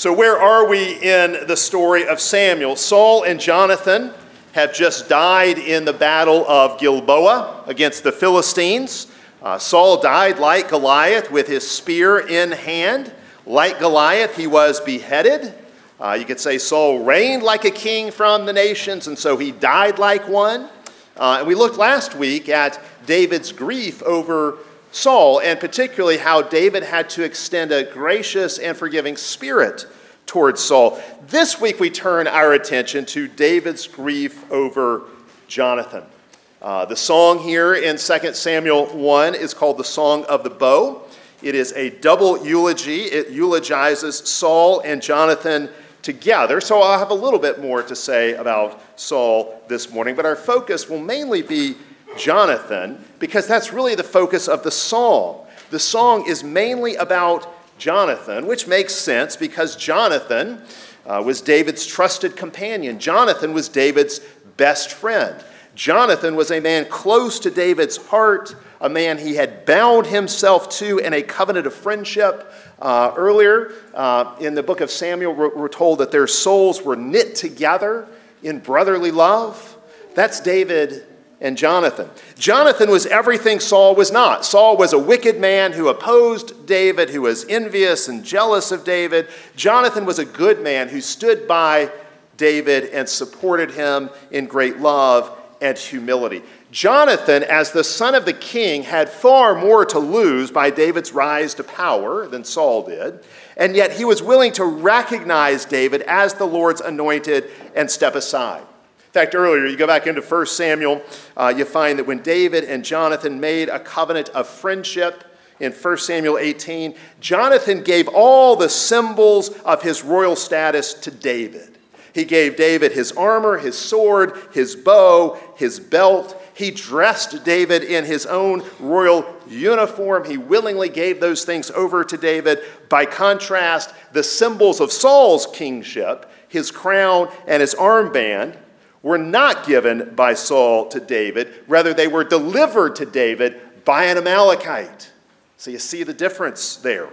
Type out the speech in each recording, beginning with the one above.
So where are we in the story of Samuel? Saul and Jonathan have just died in the battle of Gilboa against the Philistines. Saul died like Goliath with his spear in hand. Like Goliath, he was beheaded. You could say Saul reigned like a king from the nations, and so he died like one. And we looked last week at David's grief over Saul, and particularly how David had to extend a gracious and forgiving spirit towards Saul. This week we turn our attention to David's grief over Jonathan. The song here in 2 Samuel 1 is called the Song of the Bow. It is a double eulogy. It eulogizes Saul and Jonathan together. So I'll have a little bit more to say about Saul this morning, but our focus will mainly be Jonathan, because that's really the focus of the song. The song is mainly about Jonathan, which makes sense because Jonathan was David's trusted companion. Jonathan was David's best friend. Jonathan was a man close to David's heart, a man he had bound himself to in a covenant of friendship. Earlier in the book of Samuel, we're told that their souls were knit together in brotherly love. That's David and Jonathan. Jonathan was everything Saul was not. Saul was a wicked man who opposed David, who was envious and jealous of David. Jonathan was a good man who stood by David and supported him in great love and humility. Jonathan, as the son of the king, had far more to lose by David's rise to power than Saul did, and yet he was willing to recognize David as the Lord's anointed and step aside. In fact, earlier, you go back into 1 Samuel, you find that when David and Jonathan made a covenant of friendship in 1 Samuel 18, Jonathan gave all the symbols of his royal status to David. He gave David his armor, his sword, his bow, his belt. He dressed David in his own royal uniform. He willingly gave those things over to David. By contrast, the symbols of Saul's kingship, his crown and his armband, were not given by Saul to David. Rather, they were delivered to David by an Amalekite. So you see the difference there.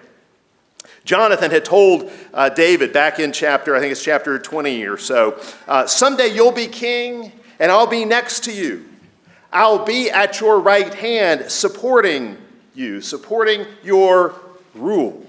Jonathan had told David back in chapter 20 or so, someday you'll be king and I'll be next to you. I'll be at your right hand supporting you, supporting your rule.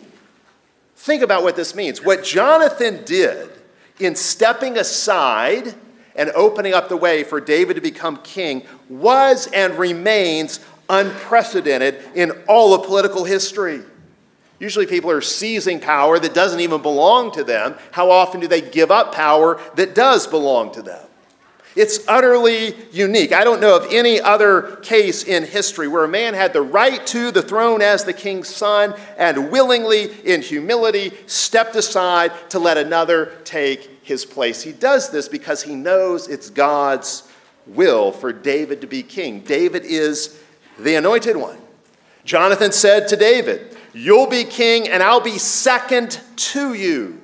Think about what this means. What Jonathan did in stepping aside and opening up the way for David to become king was and remains unprecedented in all of political history. Usually people are seizing power that doesn't even belong to them. How often do they give up power that does belong to them? It's utterly unique. I don't know of any other case in history where a man had the right to the throne as the king's son and willingly, in humility, stepped aside to let another take his place. He does this because he knows it's God's will for David to be king. David is the anointed one. Jonathan said to David, "You'll be king and I'll be second to you.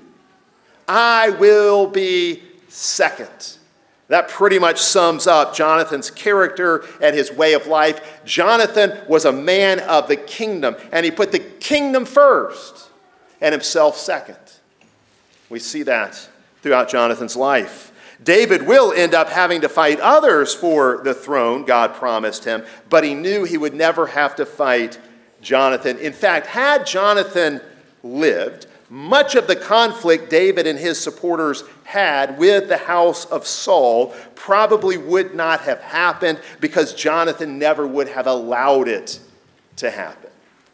I will be second." That pretty much sums up Jonathan's character and his way of life. Jonathan was a man of the kingdom, and he put the kingdom first and himself second. We see that throughout Jonathan's life. David will end up having to fight others for the throne God promised him, but he knew he would never have to fight Jonathan. In fact, had Jonathan lived, much of the conflict David and his supporters had with the house of Saul probably would not have happened because Jonathan never would have allowed it to happen.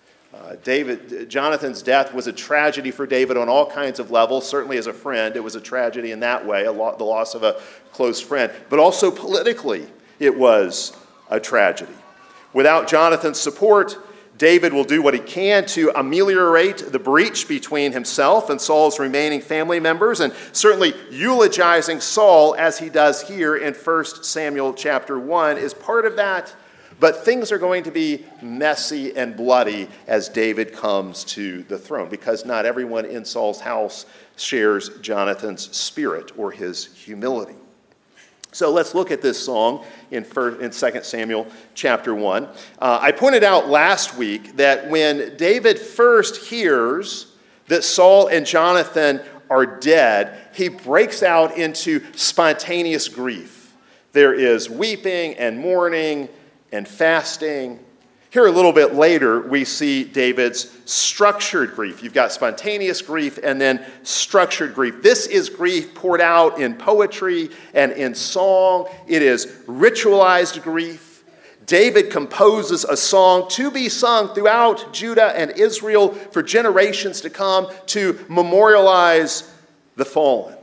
Jonathan's death was a tragedy for David on all kinds of levels. Certainly as a friend, it was a tragedy in that way, the loss of a close friend. But also politically, it was a tragedy. Without Jonathan's support, David will do what he can to ameliorate the breach between himself and Saul's remaining family members, and certainly eulogizing Saul as he does here in 1 Samuel chapter 1 is part of that. But things are going to be messy and bloody as David comes to the throne, because not everyone in Saul's house shares Jonathan's spirit or his humility. So let's look at this song in 2 Samuel chapter 1. I pointed out last week that when David first hears that Saul and Jonathan are dead, he breaks out into spontaneous grief. There is weeping and mourning and fasting. Here a little bit later, we see David's structured grief. You've got spontaneous grief and then structured grief. This is grief poured out in poetry and in song. It is ritualized grief. David composes a song to be sung throughout Judah and Israel for generations to come to memorialize the fallen.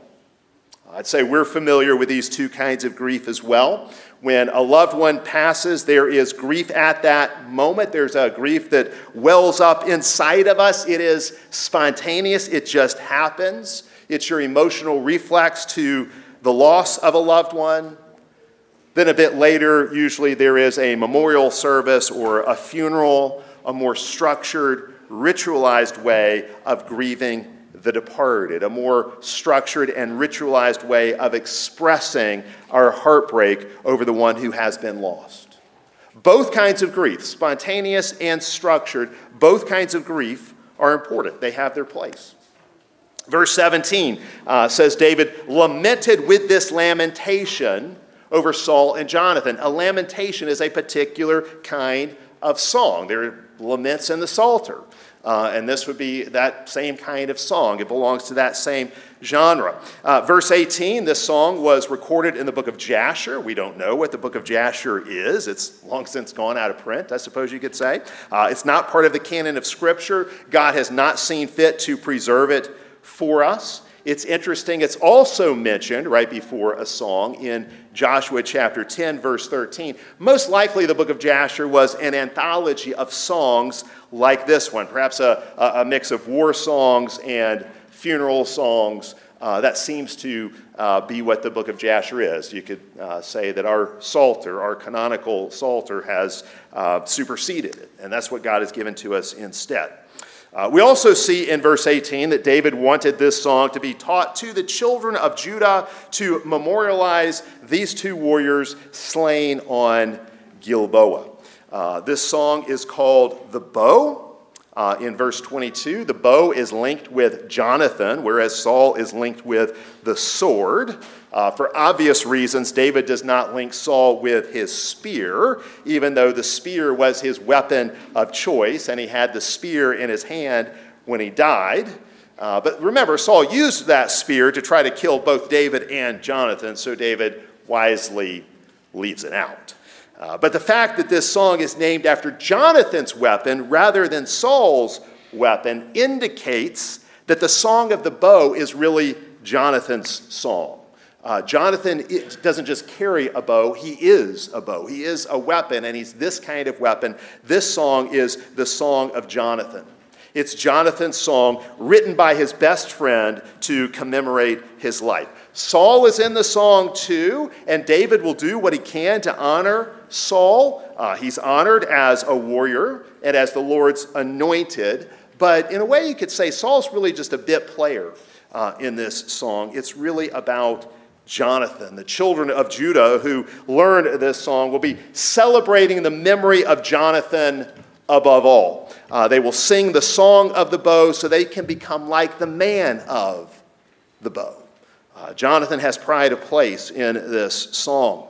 I'd say we're familiar with these two kinds of grief as well. When a loved one passes, there is grief at that moment. There's a grief that wells up inside of us. It is spontaneous. It just happens. It's your emotional reflex to the loss of a loved one. Then a bit later, usually there is a memorial service or a funeral, a more structured, ritualized way of grieving the departed, a more structured and ritualized way of expressing our heartbreak over the one who has been lost. Both kinds of grief, spontaneous and structured, both kinds of grief are important. They have their place. Verse 17 says, David lamented with this lamentation over Saul and Jonathan. A lamentation is a particular kind of song. There are laments in the Psalter. And this would be that same kind of song. It belongs to that same genre. Verse 18, this song was recorded in the book of Jasher. We don't know what the book of Jasher is. It's long since gone out of print, I suppose you could say. It's not part of the canon of Scripture. God has not seen fit to preserve it for us. It's interesting, it's also mentioned right before a song in Joshua chapter 10, verse 13. Most likely the book of Jasher was an anthology of songs like this one, perhaps a mix of war songs and funeral songs. That seems to be what the book of Jasher is. You could say that our Psalter, our canonical Psalter, has superseded it, and that's what God has given to us instead. We also see in verse 18 that David wanted this song to be taught to the children of Judah to memorialize these two warriors slain on Gilboa. This song is called The Bow. In verse 22, the bow is linked with Jonathan, whereas Saul is linked with the sword. For obvious reasons, David does not link Saul with his spear, even though the spear was his weapon of choice, and he had the spear in his hand when he died. But remember, Saul used that spear to try to kill both David and Jonathan, so David wisely leaves it out. But the fact that this song is named after Jonathan's weapon rather than Saul's weapon indicates that the song of the bow is really Jonathan's song. Jonathan doesn't just carry a bow, he is a bow. He is a weapon, and he's this kind of weapon. This song is the song of Jonathan. It's Jonathan's song written by his best friend to commemorate his life. Saul is in the song too, and David will do what he can to honor Saul. He's honored as a warrior and as the Lord's anointed, but in a way you could say Saul's really just a bit player in this song. It's really about Jonathan. The children of Judah who learned this song will be celebrating the memory of Jonathan above all. They will sing the song of the bow so they can become like the man of the bow. Jonathan has pride of place in this song.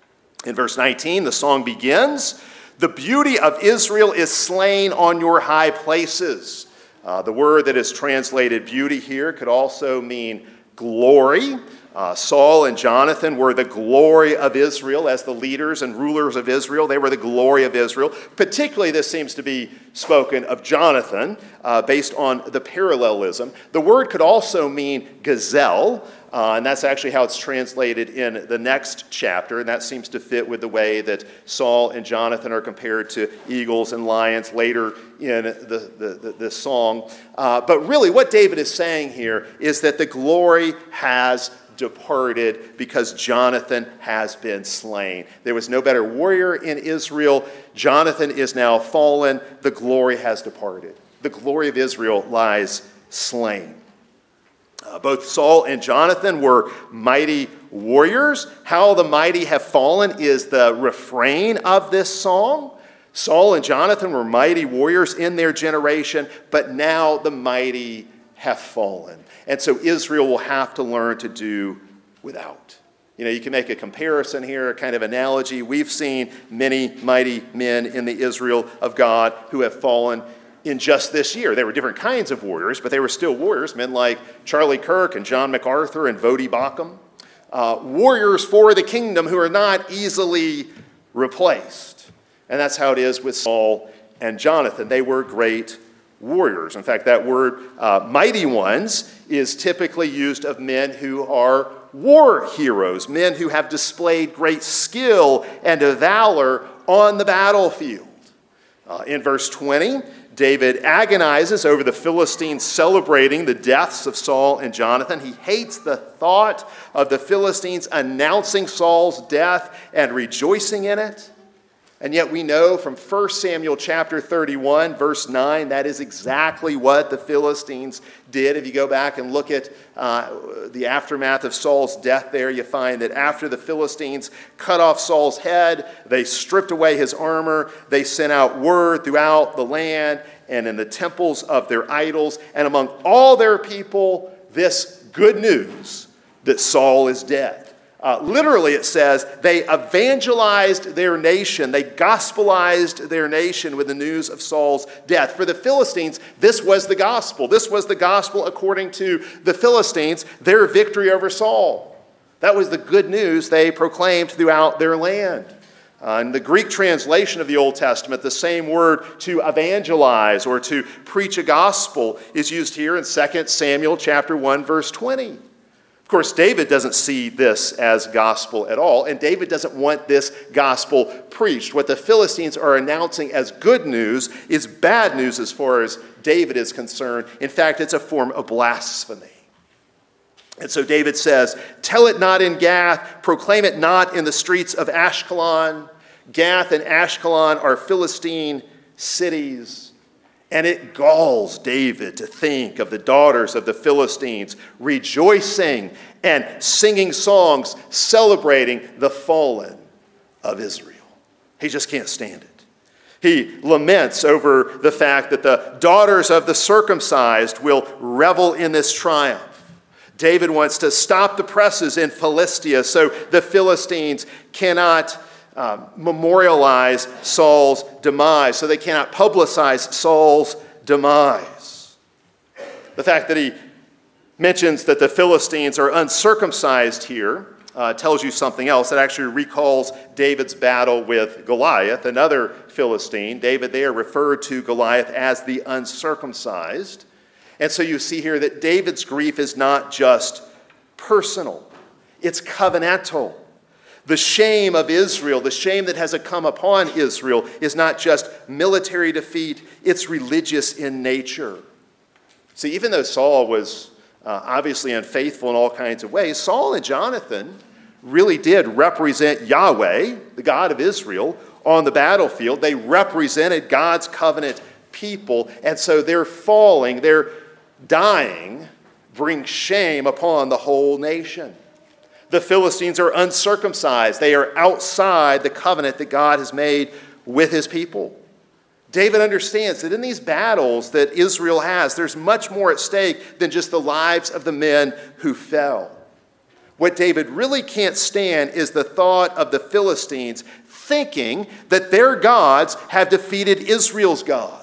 In verse 19, the song begins, "The beauty of Israel is slain on your high places." The word that is translated beauty here could also mean glory. Saul and Jonathan were the glory of Israel as the leaders and rulers of Israel. They were the glory of Israel. Particularly, this seems to be spoken of Jonathan based on the parallelism. The word could also mean gazelle, and that's actually how it's translated in the next chapter, and that seems to fit with the way that Saul and Jonathan are compared to eagles and lions later in the song. But really, what David is saying here is that the glory has departed because Jonathan has been slain. There was no better warrior in Israel. Jonathan is now fallen. The glory has departed. The glory of Israel lies slain. Both Saul and Jonathan were mighty warriors. How the mighty have fallen is the refrain of this song. Saul and Jonathan were mighty warriors in their generation, but now the mighty have fallen. And so Israel will have to learn to do without. You know, you can make a comparison here, a kind of analogy. We've seen many mighty men in the Israel of God who have fallen in just this year. They were different kinds of warriors, but they were still warriors, men like Charlie Kirk and John MacArthur and Vodi Bakum. Warriors for the kingdom who are not easily replaced. And that's how it is with Saul and Jonathan. They were great warriors. In fact, that word mighty ones is typically used of men who are war heroes, men who have displayed great skill and valor on the battlefield. In verse 20, David agonizes over the Philistines celebrating the deaths of Saul and Jonathan. He hates the thought of the Philistines announcing Saul's death and rejoicing in it. And yet we know from 1 Samuel chapter 31, verse 9, that is exactly what the Philistines did. If you go back and look at the aftermath of Saul's death there, you find that after the Philistines cut off Saul's head, they stripped away his armor, they sent out word throughout the land and in the temples of their idols, and among all their people, this good news that Saul is dead. Literally, it says they evangelized their nation. They gospelized their nation with the news of Saul's death. For the Philistines, this was the gospel. This was the gospel according to the Philistines, their victory over Saul. That was the good news they proclaimed throughout their land. In the Greek translation of the Old Testament, the same word to evangelize or to preach a gospel is used here in 2 Samuel chapter 1, verse 20. Of course, David doesn't see this as gospel at all, and David doesn't want this gospel preached. What the Philistines are announcing as good news is bad news as far as David is concerned. In fact, it's a form of blasphemy. And so David says, "Tell it not in Gath, proclaim it not in the streets of Ashkelon." Gath and Ashkelon are Philistine cities. And it galls David to think of the daughters of the Philistines rejoicing and singing songs celebrating the fallen of Israel. He just can't stand it. He laments over the fact that the daughters of the circumcised will revel in this triumph. David wants to stop the presses in Philistia so the Philistines cannot memorialize Saul's demise, so they cannot publicize Saul's demise. The fact that he mentions that the Philistines are uncircumcised here tells you something else. It actually recalls David's battle with Goliath, another Philistine. David there referred to Goliath as the uncircumcised. And so you see here that David's grief is not just personal, it's covenantal. The shame of Israel, the shame that has come upon Israel, is not just military defeat, it's religious in nature. See, even though Saul was obviously unfaithful in all kinds of ways, Saul and Jonathan really did represent Yahweh, the God of Israel, on the battlefield. They represented God's covenant people, and so their falling, their dying, brings shame upon the whole nation. The Philistines are uncircumcised. They are outside the covenant that God has made with his people. David understands that in these battles that Israel has, there's much more at stake than just the lives of the men who fell. What David really can't stand is the thought of the Philistines thinking that their gods have defeated Israel's God.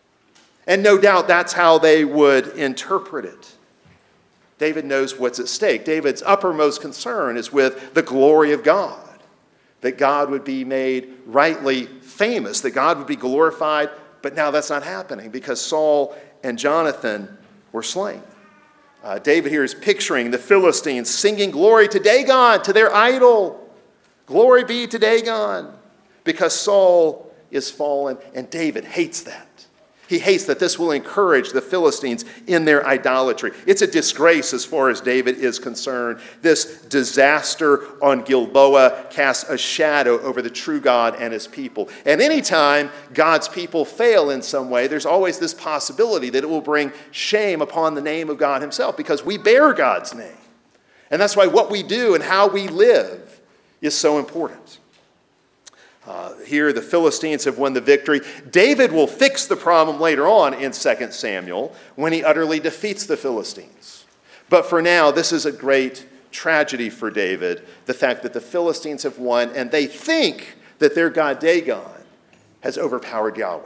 And no doubt that's how they would interpret it. David knows what's at stake. David's uppermost concern is with the glory of God, that God would be made rightly famous, that God would be glorified, but now that's not happening because Saul and Jonathan were slain. David here is picturing the Philistines singing glory to Dagon, to their idol. Glory be to Dagon, because Saul is fallen, and David hates that. He hates that this will encourage the Philistines in their idolatry. It's a disgrace as far as David is concerned. This disaster on Gilboa casts a shadow over the true God and his people. And anytime God's people fail in some way, there's always this possibility that it will bring shame upon the name of God himself because we bear God's name. And that's why what we do and how we live is so important. Here, the Philistines have won the victory. David will fix the problem later on in 2 Samuel when he utterly defeats the Philistines. But for now, this is a great tragedy for David, the fact that the Philistines have won and they think that their god Dagon has overpowered Yahweh.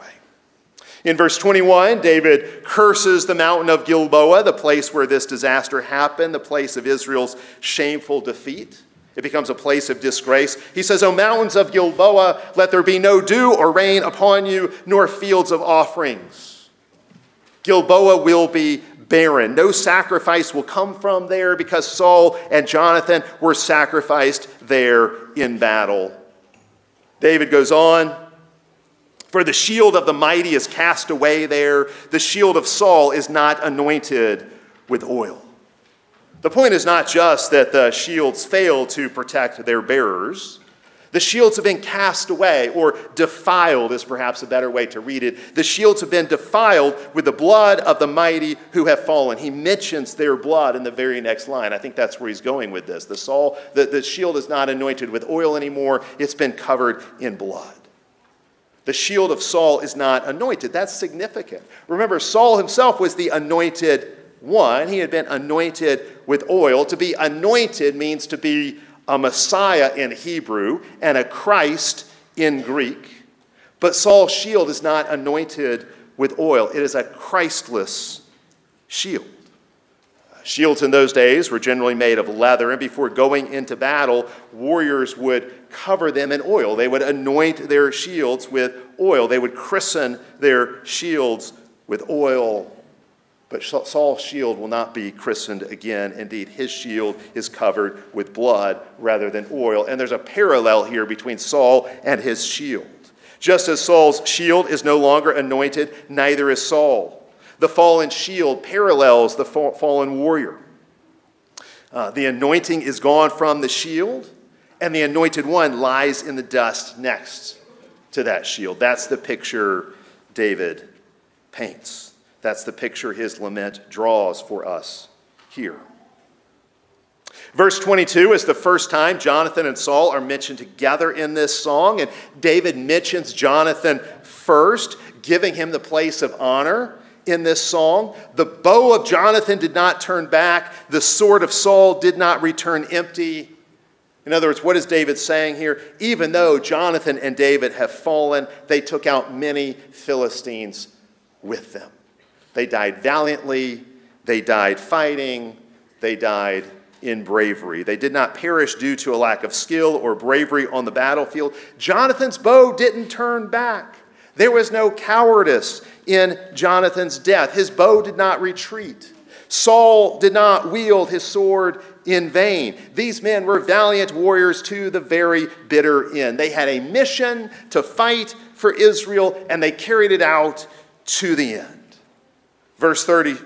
In verse 21, David curses the mountain of Gilboa, the place where this disaster happened, the place of Israel's shameful defeat. It becomes a place of disgrace. He says, O mountains of Gilboa, let there be no dew or rain upon you, nor fields of offerings. Gilboa will be barren. No sacrifice will come from there because Saul and Jonathan were sacrificed there in battle. David goes on, for the shield of the mighty is cast away there. The shield of Saul is not anointed with oil. The point is not just that the shields fail to protect their bearers. The shields have been cast away, or defiled is perhaps a better way to read it. The shields have been defiled with the blood of the mighty who have fallen. He mentions their blood in the very next line. I think that's where he's going with this. The shield is not anointed with oil anymore. It's been covered in blood. The shield of Saul is not anointed. That's significant. Remember, Saul himself was the anointed one. He had been anointed with oil. To be anointed means to be a Messiah in Hebrew and a Christ in Greek. But Saul's shield is not anointed with oil. It is a Christless shield. Shields in those days were generally made of leather, and before going into battle, warriors would cover them in oil. They would anoint their shields with oil. They would christen their shields with oil. But Saul's shield will not be christened again. Indeed, his shield is covered with blood rather than oil. And there's a parallel here between Saul and his shield. Just as Saul's shield is no longer anointed, neither is Saul. The fallen shield parallels the fallen warrior. The anointing is gone from the shield, and the anointed one lies in the dust next to that shield. That's the picture David paints. That's the picture his lament draws for us here. Verse 22 is the first time Jonathan and Saul are mentioned together in this song, and David mentions Jonathan first, giving him the place of honor in this song. The bow of Jonathan did not turn back. The sword of Saul did not return empty. In other words, what is David saying here? Even though Jonathan and David have fallen, they took out many Philistines with them. They died valiantly. They died fighting. They died in bravery. They did not perish due to a lack of skill or bravery on the battlefield. Jonathan's bow didn't turn back. There was no cowardice in Jonathan's death. His bow did not retreat. Saul did not wield his sword in vain. These men were valiant warriors to the very bitter end. They had a mission to fight for Israel, and they carried it out to the end. Verse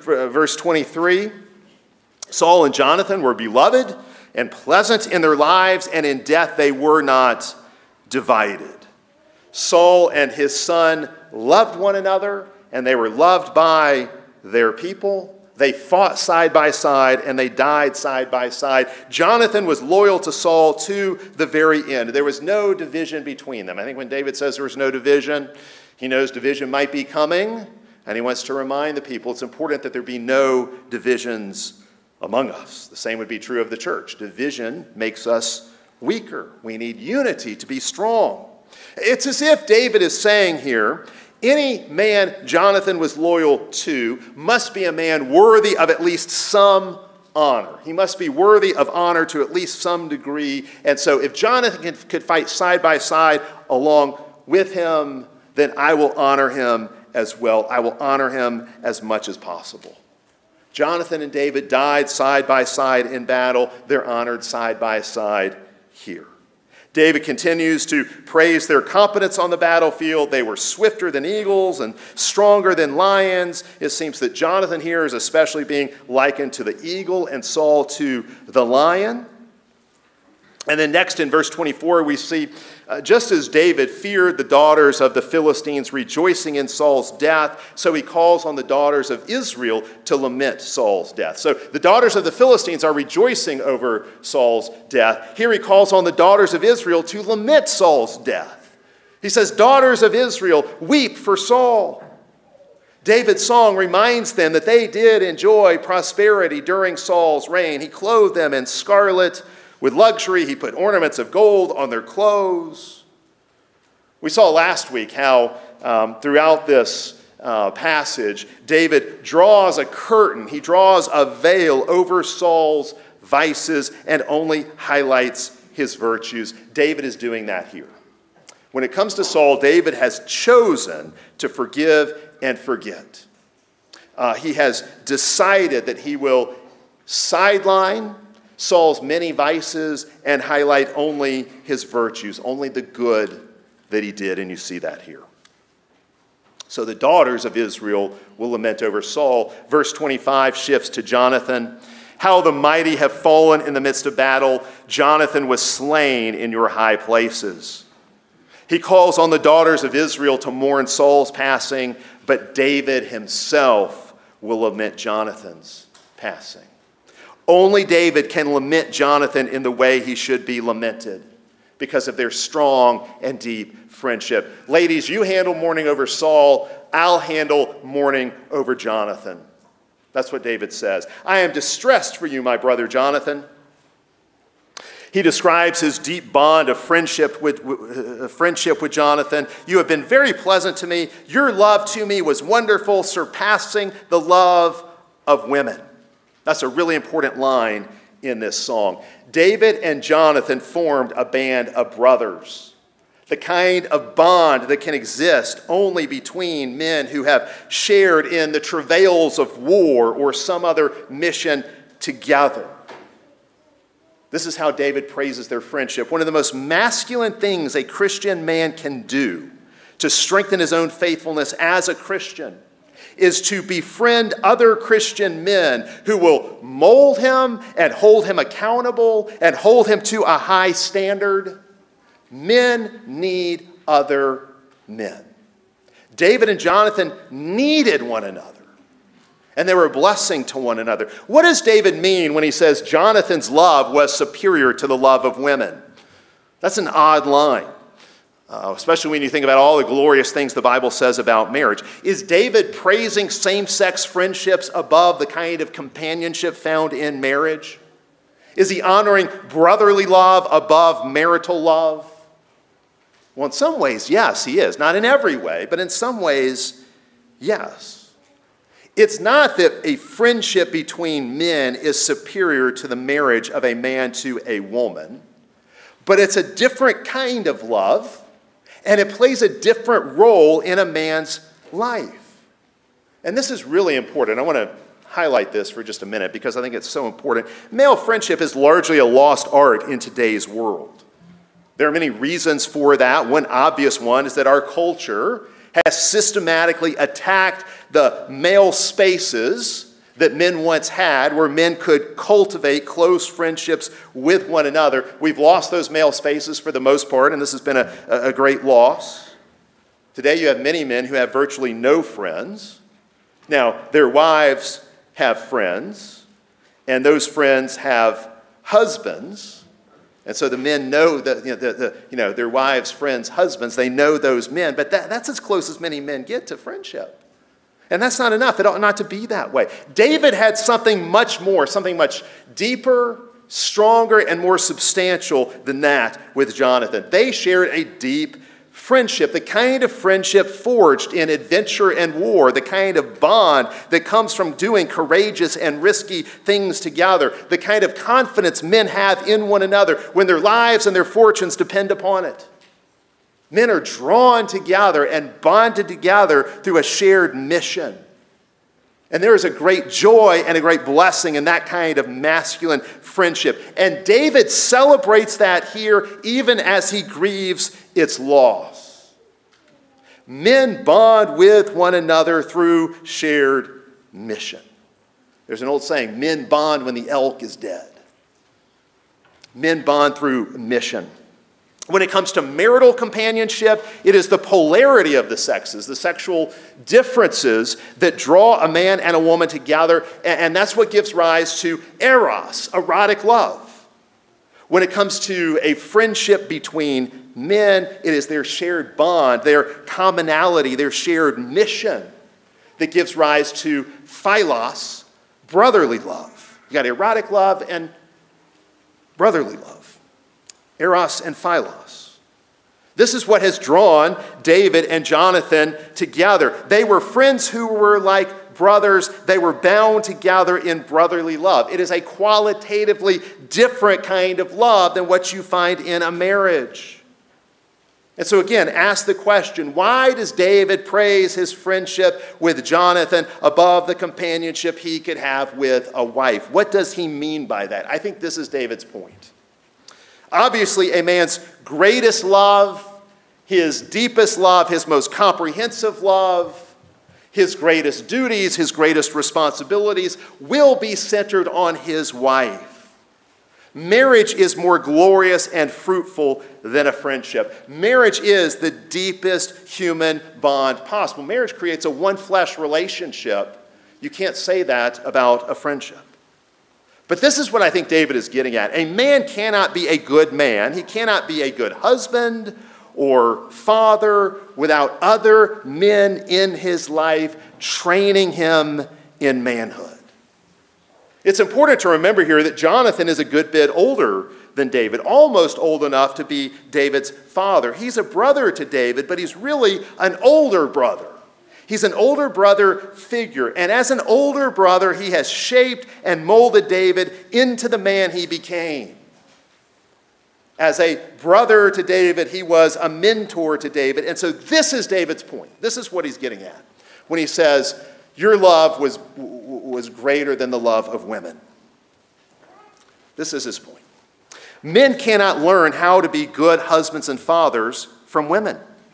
23, Saul and Jonathan were beloved and pleasant in their lives, and in death they were not divided. Saul and his son loved one another, and they were loved by their people. They fought side by side, and they died side by side. Jonathan was loyal to Saul to the very end. There was no division between them. I think when David says there was no division, he knows division might be coming, and he wants to remind the people it's important that there be no divisions among us. The same would be true of the church. Division makes us weaker. We need unity to be strong. It's as if David is saying here, any man Jonathan was loyal to must be a man worthy of at least some honor. He must be worthy of honor to at least some degree. And so if Jonathan could fight side by side along with him, then I will honor him as well. I will honor him as much as possible. Jonathan and David died side by side in battle. They're honored side by side here. David continues to praise their competence on the battlefield. They were swifter than eagles and stronger than lions. It seems that Jonathan here is especially being likened to the eagle and Saul to the lion. And then next in verse 24, we see, just as David feared the daughters of the Philistines rejoicing in Saul's death, so he calls on the daughters of Israel to lament Saul's death. So the daughters of the Philistines are rejoicing over Saul's death. Here he calls on the daughters of Israel to lament Saul's death. He says, daughters of Israel, weep for Saul. David's song reminds them that they did enjoy prosperity during Saul's reign. He clothed them in scarlet with luxury. He put ornaments of gold on their clothes. We saw last week how throughout this passage, David draws a curtain. He draws a veil over Saul's vices and only highlights his virtues. David is doing that here. When it comes to Saul, David has chosen to forgive and forget. He has decided that he will sideline Saul's many vices and highlight only his virtues, only the good that he did, and you see that here. So the daughters of Israel will lament over Saul. Verse 25 shifts to Jonathan. How the mighty have fallen in the midst of battle. Jonathan was slain in your high places. He calls on the daughters of Israel to mourn Saul's passing, but David himself will lament Jonathan's passing. Only David can lament Jonathan in the way he should be lamented because of their strong and deep friendship. Ladies, you handle mourning over Saul. I'll handle mourning over Jonathan. That's what David says. I am distressed for you, my brother Jonathan. He describes his deep bond of friendship with Jonathan. You have been very pleasant to me. Your love to me was wonderful, surpassing the love of women. That's a really important line in this song. David and Jonathan formed a band of brothers, the kind of bond that can exist only between men who have shared in the travails of war or some other mission together. This is how David praises their friendship. One of the most masculine things a Christian man can do to strengthen his own faithfulness as a Christian is to befriend other Christian men who will mold him and hold him accountable and hold him to a high standard. Men need other men. David and Jonathan needed one another. And they were a blessing to one another. What does David mean when he says Jonathan's love was superior to the love of women? That's an odd line, especially when you think about all the glorious things the Bible says about marriage. Is David praising same-sex friendships above the kind of companionship found in marriage? Is he honoring brotherly love above marital love? Well, in some ways, yes, he is. Not in every way, but in some ways, yes. It's not that a friendship between men is superior to the marriage of a man to a woman, but it's a different kind of love, and it plays a different role in a man's life. And this is really important. I want to highlight this for just a minute because I think it's so important. Male friendship is largely a lost art in today's world. There are many reasons for that. One obvious one is that our culture has systematically attacked the male spaces that men once had, where men could cultivate close friendships with one another. We've lost those male spaces for the most part, and this has been a great loss. Today you have many men who have virtually no friends. Now, their wives have friends, and those friends have husbands. And so the men know that their wives' friends' husbands. They know those men, but that's as close as many men get to friendship. And that's not enough. It ought not to be that way. David had something much more, something much deeper, stronger, and more substantial than that with Jonathan. They shared a deep friendship, the kind of friendship forged in adventure and war, the kind of bond that comes from doing courageous and risky things together, the kind of confidence men have in one another when their lives and their fortunes depend upon it. Men are drawn together and bonded together through a shared mission. And there is a great joy and a great blessing in that kind of masculine friendship. And David celebrates that here even as he grieves its loss. Men bond with one another through shared mission. There's an old saying, men bond when the elk is dead. Men bond through mission. When it comes to marital companionship, it is the polarity of the sexes, the sexual differences that draw a man and a woman together, and that's what gives rise to eros, erotic love. When it comes to a friendship between men, it is their shared bond, their commonality, their shared mission that gives rise to philos, brotherly love. You got erotic love and brotherly love. Eros and philos. This is what has drawn David and Jonathan together. They were friends who were like brothers. They were bound together in brotherly love. It is a qualitatively different kind of love than what you find in a marriage. And so again, ask the question, why does David praise his friendship with Jonathan above the companionship he could have with a wife? What does he mean by that? I think this is David's point. Obviously, a man's greatest love, his deepest love, his most comprehensive love, his greatest duties, his greatest responsibilities will be centered on his wife. Marriage is more glorious and fruitful than a friendship. Marriage is the deepest human bond possible. Marriage creates a one-flesh relationship. You can't say that about a friendship. But this is what I think David is getting at. A man cannot be a good man. He cannot be a good husband or father without other men in his life training him in manhood. It's important to remember here that Jonathan is a good bit older than David, almost old enough to be David's father. He's a brother to David, but he's really an older brother. He's an older brother figure, and as an older brother, he has shaped and molded David into the man he became. As a brother to David, he was a mentor to David, and so this is David's point. This is what he's getting at when he says, your love was greater than the love of women. This is his point. Men cannot learn how to be good husbands and fathers from women.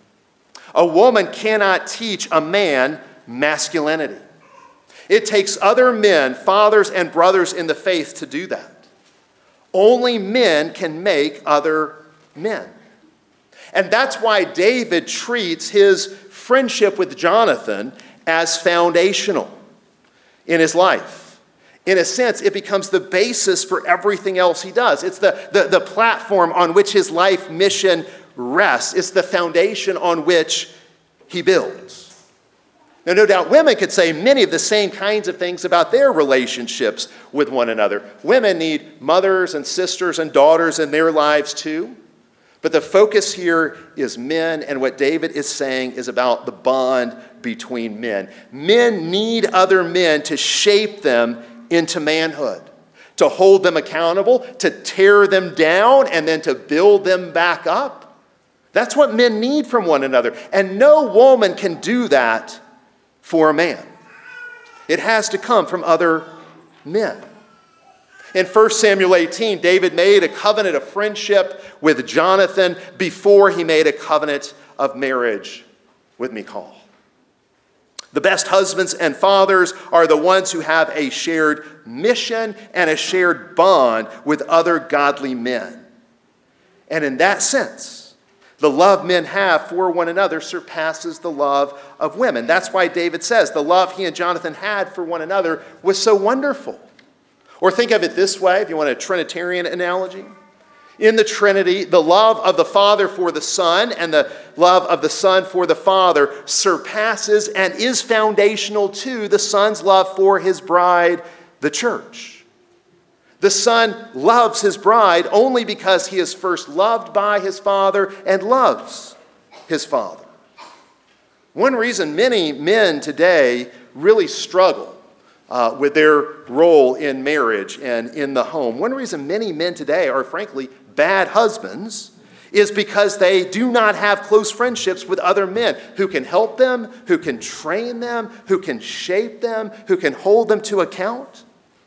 A woman cannot teach a man masculinity. It takes other men, fathers and brothers in the faith, to do that. Only men can make other men. And that's why David treats his friendship with Jonathan as foundational in his life. In a sense, it becomes the basis for everything else he does. It's the platform on which his life mission rests. It's the foundation on which he builds. Now, no doubt women could say many of the same kinds of things about their relationships with one another. Women need mothers and sisters and daughters in their lives too. But the focus here is men, and what David is saying is about the bond between men. Men need other men to shape them into manhood, to hold them accountable, to tear them down, and then to build them back up. That's what men need from one another. And no woman can do that for a man. It has to come from other men. In 1 Samuel 18, David made a covenant of friendship with Jonathan before he made a covenant of marriage with Michal. The best husbands and fathers are the ones who have a shared mission and a shared bond with other godly men. And in that sense, the love men have for one another surpasses the love of women. That's why David says the love he and Jonathan had for one another was so wonderful. Or think of it this way, if you want a Trinitarian analogy. In the Trinity, the love of the Father for the Son and the love of the Son for the Father surpasses and is foundational to the Son's love for his bride, the church. The Son loves his bride only because he is first loved by his Father and loves his Father. One reason many men today really struggle with their role in marriage and in the home. One reason many men today are frankly bad husbands is because they do not have close friendships with other men who can help them, who can train them, who can shape them, who can hold them to account.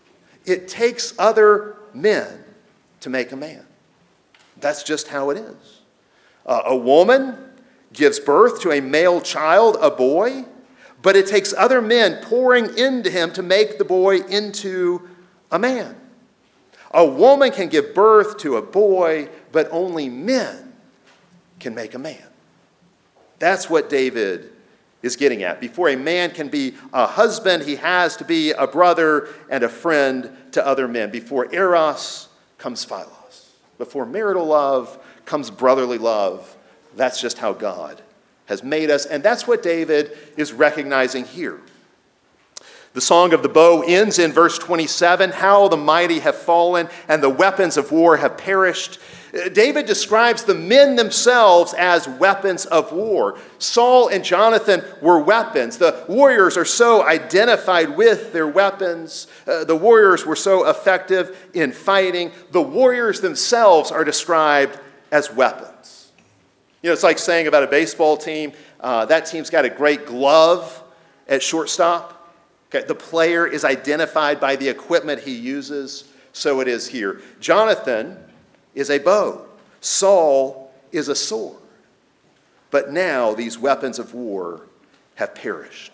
It takes other men to make a man. That's just how it is. A woman gives birth to a male child, a boy, but it takes other men pouring into him to make the boy into a man. A woman can give birth to a boy, but only men can make a man. That's what David is getting at. Before a man can be a husband, he has to be a brother and a friend to other men. Before eros comes philos. Before marital love comes brotherly love. That's just how God has made us, and that's what David is recognizing here. The Song of the Bow ends in verse 27, how the mighty have fallen and the weapons of war have perished. David describes the men themselves as weapons of war. Saul and Jonathan were weapons. The warriors are so identified with their weapons. The warriors were so effective in fighting. The warriors themselves are described as weapons. You know, it's like saying about a baseball team, that team's got a great glove at shortstop. Okay, the player is identified by the equipment he uses, so it is here. Jonathan is a bow. Saul is a sword. But now these weapons of war have perished.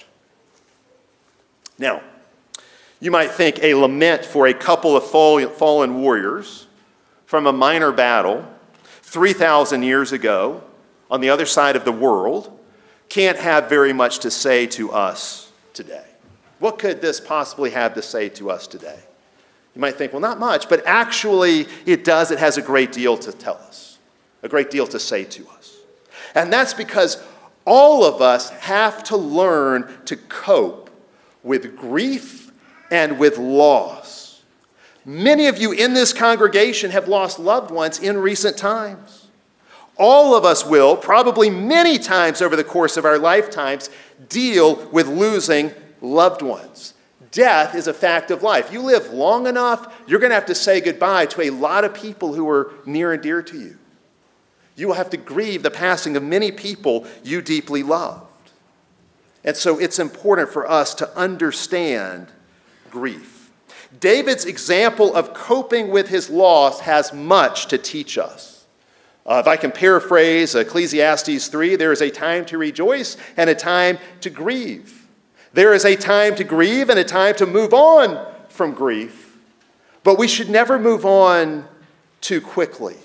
Now, you might think a lament for a couple of fallen warriors from a minor battle 3,000 years ago on the other side of the world can't have very much to say to us today. What could this possibly have to say to us today? You might think, well, not much, but actually it does. It has a great deal to tell us, a great deal to say to us. And that's because all of us have to learn to cope with grief and with loss. Many of you in this congregation have lost loved ones in recent times. All of us will, probably many times over the course of our lifetimes, deal with losing loved ones. Death is a fact of life. You live long enough, you're going to have to say goodbye to a lot of people who are near and dear to you. You will have to grieve the passing of many people you deeply loved. And so it's important for us to understand grief. David's example of coping with his loss has much to teach us. If I can paraphrase Ecclesiastes 3, there is a time to rejoice and a time to grieve. There is a time to grieve and a time to move on from grief, but we should never move on too quickly.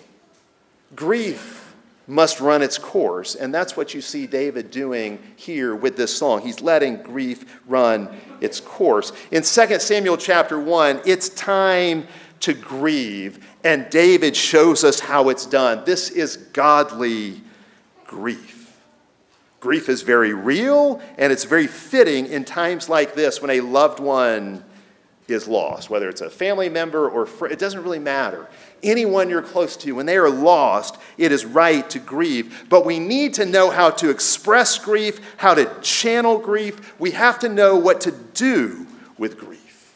Grief must run its course, and that's what you see David doing here with this song. He's letting grief run its course. In 2 Samuel chapter 1, it's time to grieve, and David shows us how it's done. This is godly grief. Grief is very real, and it's very fitting in times like this when a loved one is lost, whether it's a family member or friend, it doesn't really matter. Anyone you're close to, when they are lost, it is right to grieve. But we need to know how to express grief, how to channel grief. We have to know what to do with grief.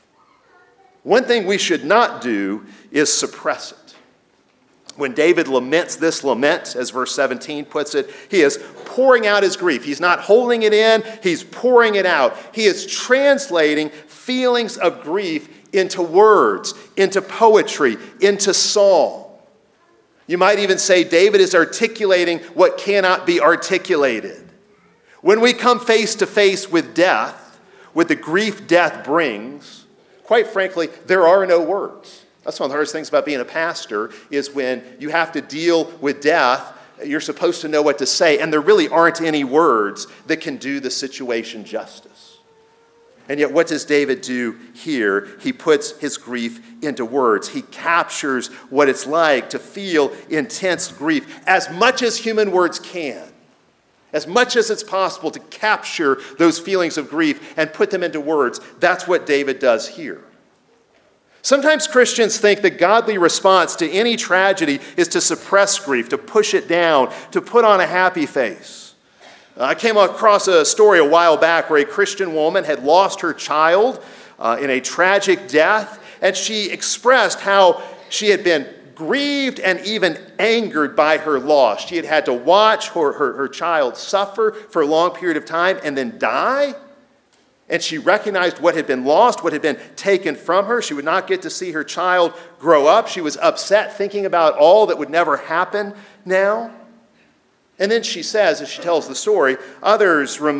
One thing we should not do is suppress it. When David laments this lament, as verse 17 puts it, he is pouring out his grief. He's not holding it in, he's pouring it out. He is translating feelings of grief into words, into poetry, into song. You might even say David is articulating what cannot be articulated. When we come face to face with death, with the grief death brings, quite frankly, there are no words. That's one of the hardest things about being a pastor is when you have to deal with death, you're supposed to know what to say, and there really aren't any words that can do the situation justice. And yet what does David do here? He puts his grief into words. He captures what it's like to feel intense grief as much as human words can. As much as it's possible to capture those feelings of grief and put them into words. That's what David does here. Sometimes Christians think the godly response to any tragedy is to suppress grief, to push it down, to put on a happy face. I came across a story a while back where a Christian woman had lost her child in a tragic death, and she expressed how she had been grieved and even angered by her loss. She had had to watch her child suffer for a long period of time and then die. And she recognized what had been lost, what had been taken from her. She would not get to see her child grow up. She was upset, thinking about all that would never happen now. And then she says, as she tells the story, others in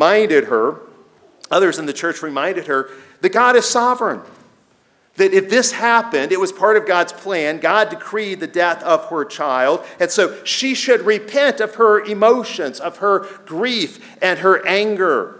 the church reminded her that God is sovereign. That if this happened, it was part of God's plan. God decreed the death of her child. And so she should repent of her emotions, of her grief and her anger.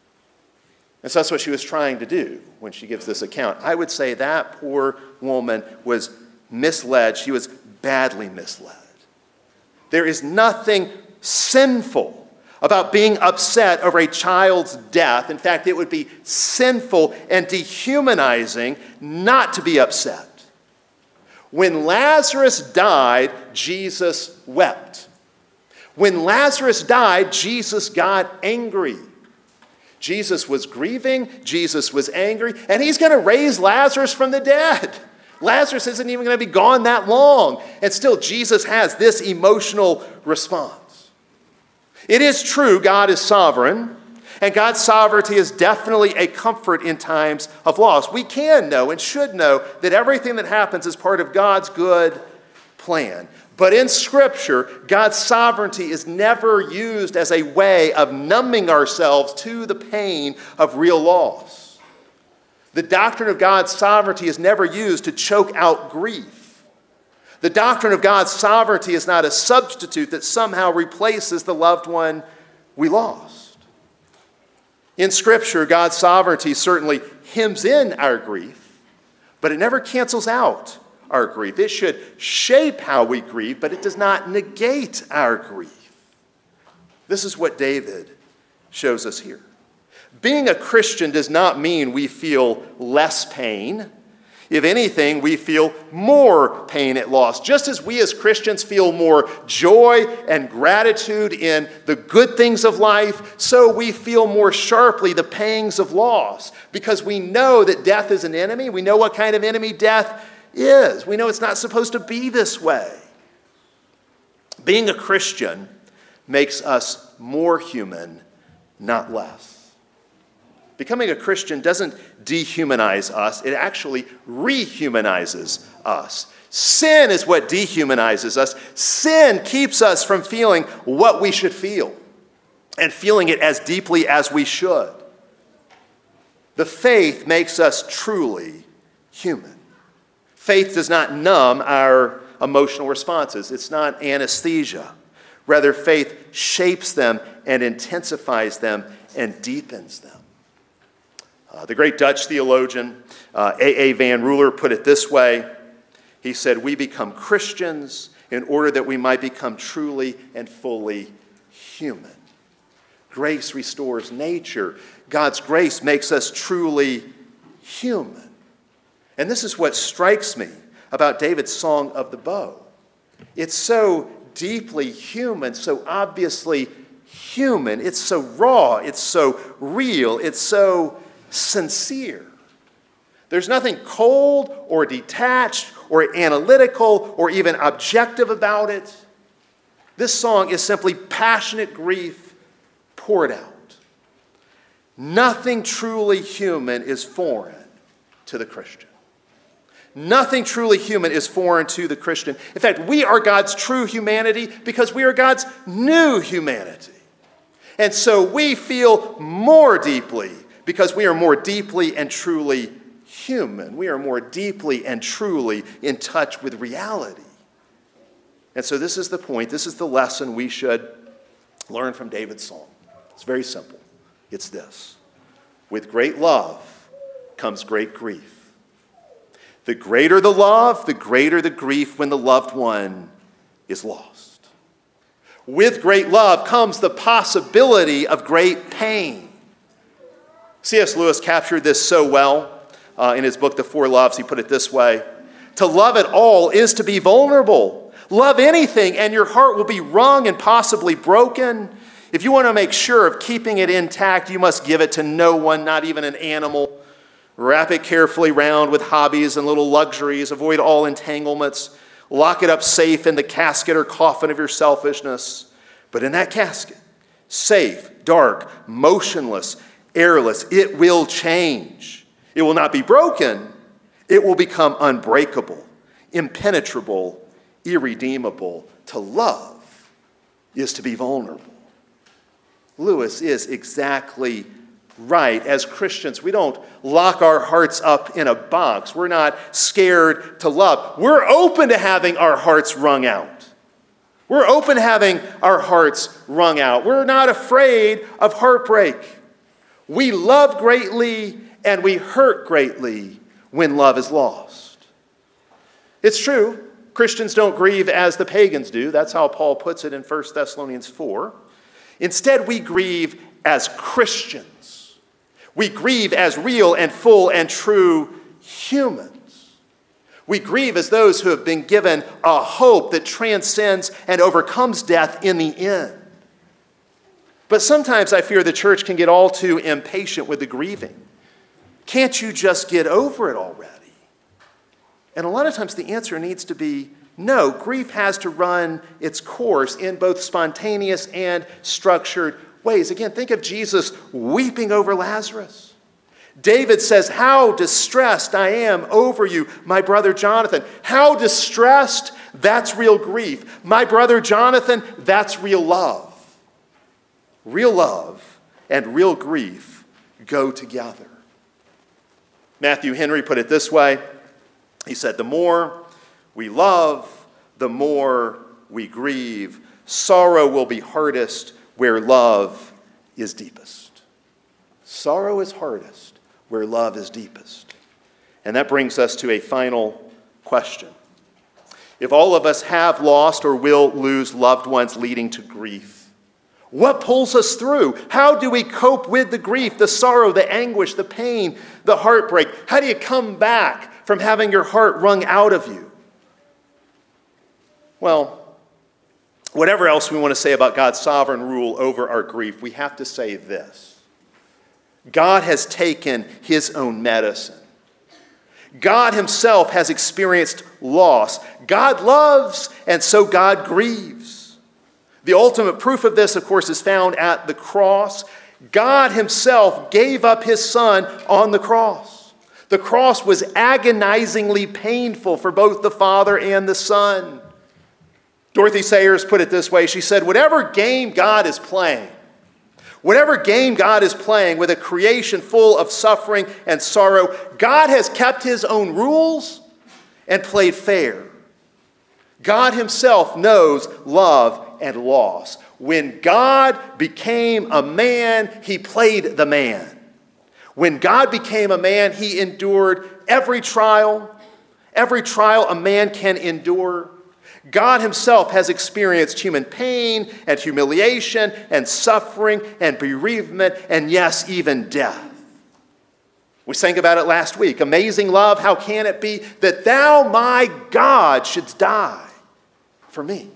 And so that's what she was trying to do when she gives this account. I would say that poor woman was misled. She was badly misled. There is nothing sinful about being upset over a child's death. In fact, it would be sinful and dehumanizing not to be upset. When Lazarus died, Jesus wept. When Lazarus died, Jesus got angry. Jesus was grieving, Jesus was angry, and he's going to raise Lazarus from the dead. Lazarus isn't even going to be gone that long. And still, Jesus has this emotional response. It is true, God is sovereign, and God's sovereignty is definitely a comfort in times of loss. We can know and should know that everything that happens is part of God's good plan. But in Scripture, God's sovereignty is never used as a way of numbing ourselves to the pain of real loss. The doctrine of God's sovereignty is never used to choke out grief. The doctrine of God's sovereignty is not a substitute that somehow replaces the loved one we lost. In Scripture, God's sovereignty certainly hems in our grief, but it never cancels out our grief. It should shape how we grieve, but it does not negate our grief. This is what David shows us here. Being a Christian does not mean we feel less pain. If anything, we feel more pain at loss. Just as we as Christians feel more joy and gratitude in the good things of life, so we feel more sharply the pangs of loss, because we know that death is an enemy. We know what kind of enemy death is. We know it's not supposed to be this way. Being a Christian makes us more human, not less. Becoming a Christian doesn't dehumanize us. It actually rehumanizes us. Sin is what dehumanizes us. Sin keeps us from feeling what we should feel and feeling it as deeply as we should. The faith makes us truly human. Faith does not numb our emotional responses. It's not anesthesia. Rather, faith shapes them and intensifies them and deepens them. The great Dutch theologian A.A. Van Ruler put it this way. He said, "We become Christians in order that we might become truly and fully human." Grace restores nature. God's grace makes us truly human. And this is what strikes me about David's Song of the Bow. It's so deeply human, so obviously human. It's so raw. It's so real. It's so sincere. There's nothing cold or detached or analytical or even objective about it. This song is simply passionate grief poured out. Nothing truly human is foreign to the Christian. Nothing truly human is foreign to the Christian. In fact, we are God's true humanity because we are God's new humanity. And so we feel more deeply because we are more deeply and truly human. We are more deeply and truly in touch with reality. And so this is the point. This is the lesson we should learn from David's song. It's very simple. It's this. With great love comes great grief. The greater the love, the greater the grief when the loved one is lost. With great love comes the possibility of great pain. C.S. Lewis captured this so well in his book, The Four Loves. He put it this way: to love at all is to be vulnerable. Love anything and your heart will be wrung and possibly broken. If you want to make sure of keeping it intact, you must give it to no one, not even an animal. Wrap it carefully round with hobbies and little luxuries. Avoid all entanglements. Lock it up safe in the casket or coffin of your selfishness. But in that casket, safe, dark, motionless, airless, it will change. It will not be broken. It will become unbreakable, impenetrable, irredeemable. To love is to be vulnerable. Lewis is exactly right. As Christians, we don't lock our hearts up in a box. We're not scared to love. We're open to having our hearts wrung out. We're open to having our hearts wrung out. We're not afraid of heartbreak. We love greatly and we hurt greatly when love is lost. It's true, Christians don't grieve as the pagans do. That's how Paul puts it in 1 Thessalonians 4. Instead, we grieve as Christians. We grieve as real and full and true humans. We grieve as those who have been given a hope that transcends and overcomes death in the end. But sometimes I fear the church can get all too impatient with the grieving. Can't you just get over it already? And a lot of times the answer needs to be no. Grief has to run its course in both spontaneous and structured ways. Again, think of Jesus weeping over Lazarus. David says, "How distressed I am over you, my brother Jonathan." How distressed? That's real grief. My brother Jonathan, that's real love. Real love and real grief go together. Matthew Henry put it this way. He said, "The more we love, the more we grieve. Sorrow will be hardest where love is deepest." Sorrow is hardest where love is deepest. And that brings us to a final question. If all of us have lost or will lose loved ones leading to grief, what pulls us through? How do we cope with the grief, the sorrow, the anguish, the pain, the heartbreak? How do you come back from having your heart wrung out of you? Well, whatever else we want to say about God's sovereign rule over our grief, we have to say this. God has taken his own medicine. God himself has experienced loss. God loves, and so God grieves. The ultimate proof of this, of course, is found at the cross. God himself gave up his son on the cross. The cross was agonizingly painful for both the Father and the Son. Dorothy Sayers put it this way. She said, whatever game God is playing with a creation full of suffering and sorrow, God has kept his own rules and played fair. God himself knows love and loss. When God became a man, he played the man. When God became a man, he endured every trial a man can endure. God himself has experienced human pain and humiliation and suffering and bereavement and, yes, even death. We sang about it last week. Amazing love, how can it be that thou, my God, shouldst die for me?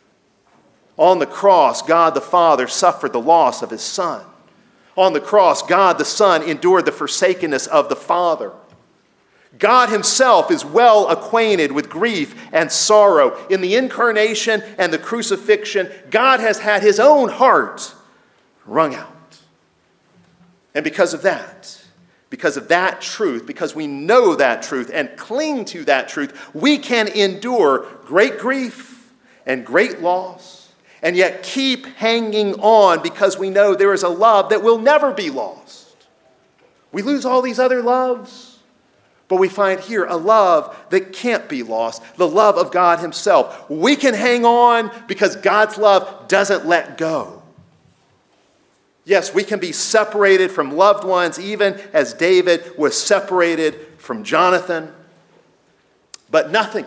On the cross, God the Father suffered the loss of his Son. On the cross, God the Son endured the forsakenness of the Father. God himself is well acquainted with grief and sorrow. In the incarnation and the crucifixion, God has had his own heart wrung out. And because of that truth, because we know that truth and cling to that truth, we can endure great grief and great loss, and yet keep hanging on because we know there is a love that will never be lost. We lose all these other loves, but we find here a love that can't be lost, the love of God himself. We can hang on because God's love doesn't let go. Yes, we can be separated from loved ones, even as David was separated from Jonathan. But nothing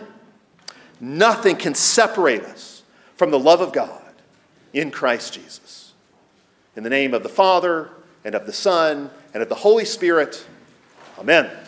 can separate us from the love of God in Christ Jesus. In the name of the Father, and of the Son, and of the Holy Spirit, amen.